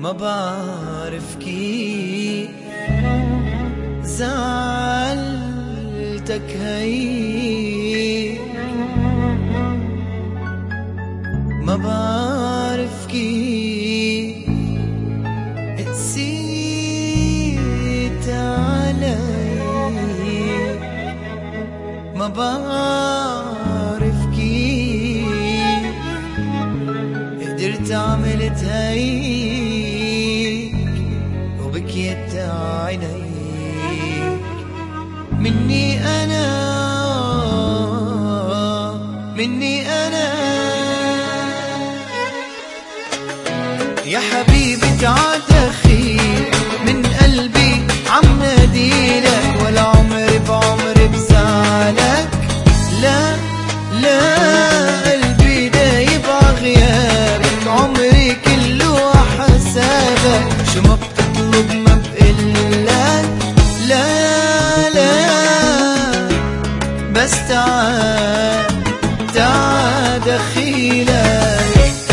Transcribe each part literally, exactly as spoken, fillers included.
ما بعرف كيف زعلتك هيك، ما بعرف كيف قسيت علي، ما بعرف كيف قدرت عملت هيك وبكيت عينيك. مني أنا مني أنا يا حبيبي تعال دخيل من قلبي عم ناديلك، ولا عمري بعمري بزعلك، لا لا قلبي دايب عغيابك، عمري كله حسابك، شو ما بتطلب ما بقلك، لا لا بس تعال تعال دخيلك.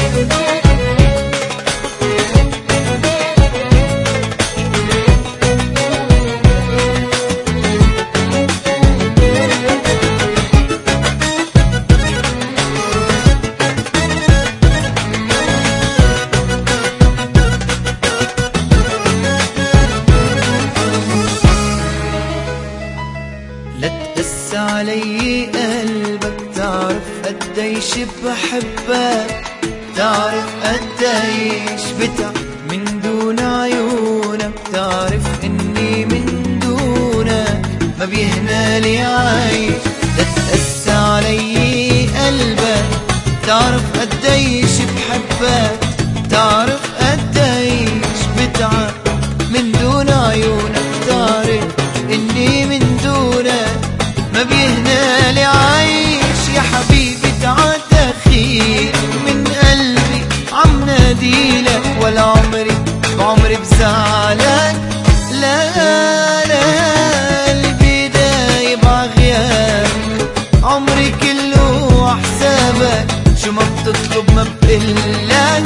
لا تقس علي قلبك، تعرف قديش بحبك، تعرف قديش بتعب من دون عيونك، تعرف اني من دونك ما بيهنالي عايش. لا تقس علي قلبك، تعرف قديش بحبك، تعرف قديش بتعب من دون عيونك، تعرف اني من دونك ما بيهنالي عايش. يا حبيبي تعال دخيل من قلبي عم ناديلك، ولا عمري بعمري بزعلك، لا لا قلبي دايب عغيابك، عمري كله حسابك، شو ما بتطلب ما بقلك.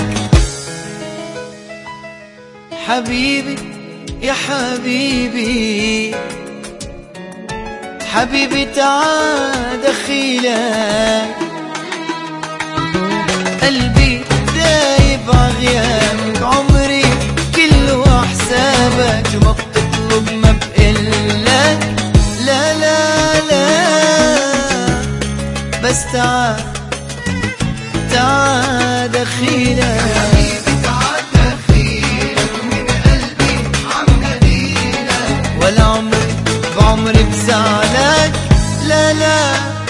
حبيبي يا حبيبي حبيبي تعال دخيلك، قلبي دايب عغيابك، عمري كله حسابك، شو ما بتطلب ما بقلك، لا لا لا بس تعال تعال دخيلك. ولا عمري بعمري بزعلك، لا لا